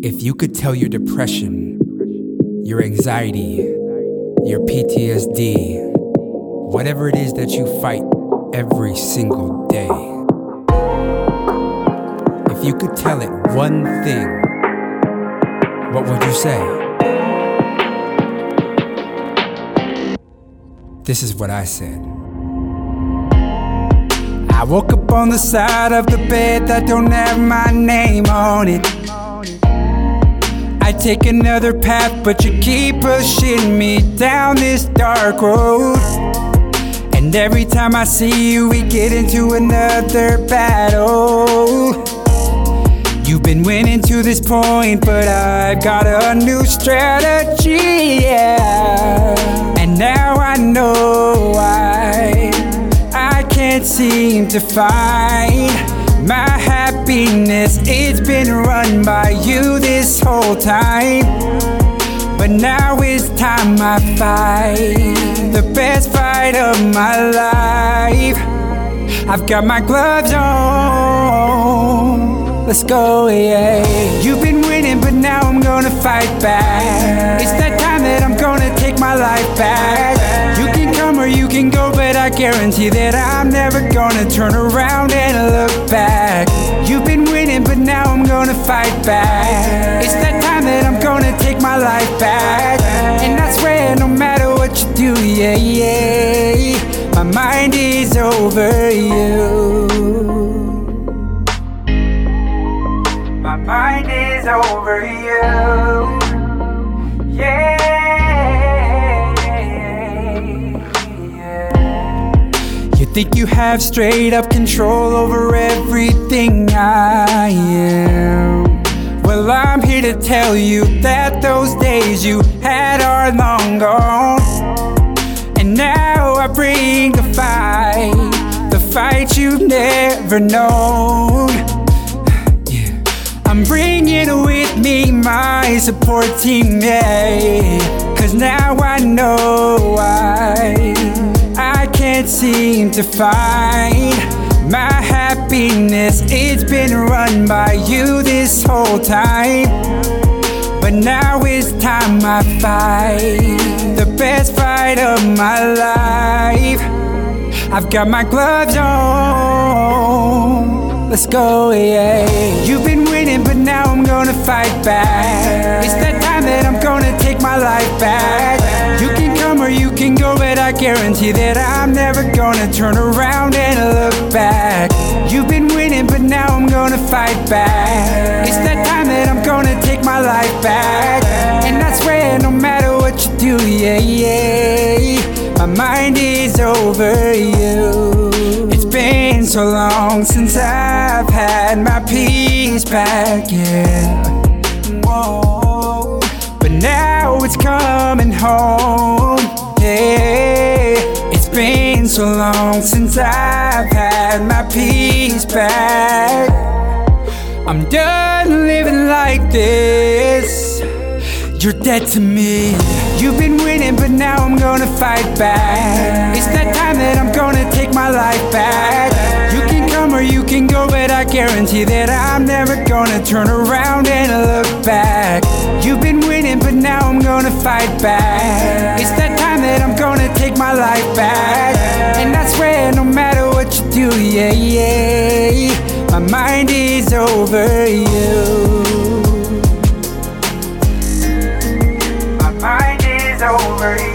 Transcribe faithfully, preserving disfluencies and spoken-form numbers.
If you could tell your depression, your anxiety, your P T S D, whatever it is that you fight every single day, if you could tell it one thing, what would you say? This is what I said. I woke up on the side of the bed that don't have my name on it. I take another path, but you keep pushing me down this dark road. And every time I see you, we get into another battle. You've been winning to this point, but I've got a new strategy, yeah. And now I know why I can't seem to find my happiness. It's been run by you this whole time, but now it's time I fight the best fight of my life. I've got my gloves on, let's go, yeah. You've been winning, but now I'm gonna fight back. It's that time that I'm gonna take my life back. You can come or you can go, but I guarantee that I'm never gonna turn around and look back. You've been winning, but now I'm gonna fight back. It's that time that I'm gonna take my life back. And I swear, no matter what you do, yeah, yeah, my mind is over you. My mind is over you, yeah, yeah. You think you have straight up control over everything I am. Well, I'm here to tell you that those days you had are long gone. And now I bring the fight, the fight you've never known. I'm bringing with me my support team, yeah. Cause now I know why I can't seem to find my happiness. It's been run by you this whole time, but now it's time I fight the best fight of my life. I've got my gloves on, let's go, yeah. You've been winning, but now I'm gonna fight back. It's that time that I'm gonna take my life back. You can come or you can go, but I guarantee that I'm never gonna turn around and look back. You've been winning, but now I'm gonna fight back. It's that time that I'm gonna take my life back. And I swear, no matter what you do, yeah, yeah, my mind is over you. It's been so long since I've had my peace back, yeah. Whoa. But now it's coming home, yeah. It's been so long since I've had my peace back. I'm done living like this. You're dead to me. You've been winning, but now I'm gonna fight back. It's that time that I'm gonna take my life back. You can come or you can go, but I guarantee that I'm never gonna turn around and look back. You've been winning, but now I'm gonna fight back. It's that time that I'm gonna take my life back. And I swear, no matter what you do, yeah, yeah, my mind is over you. My mind is over you.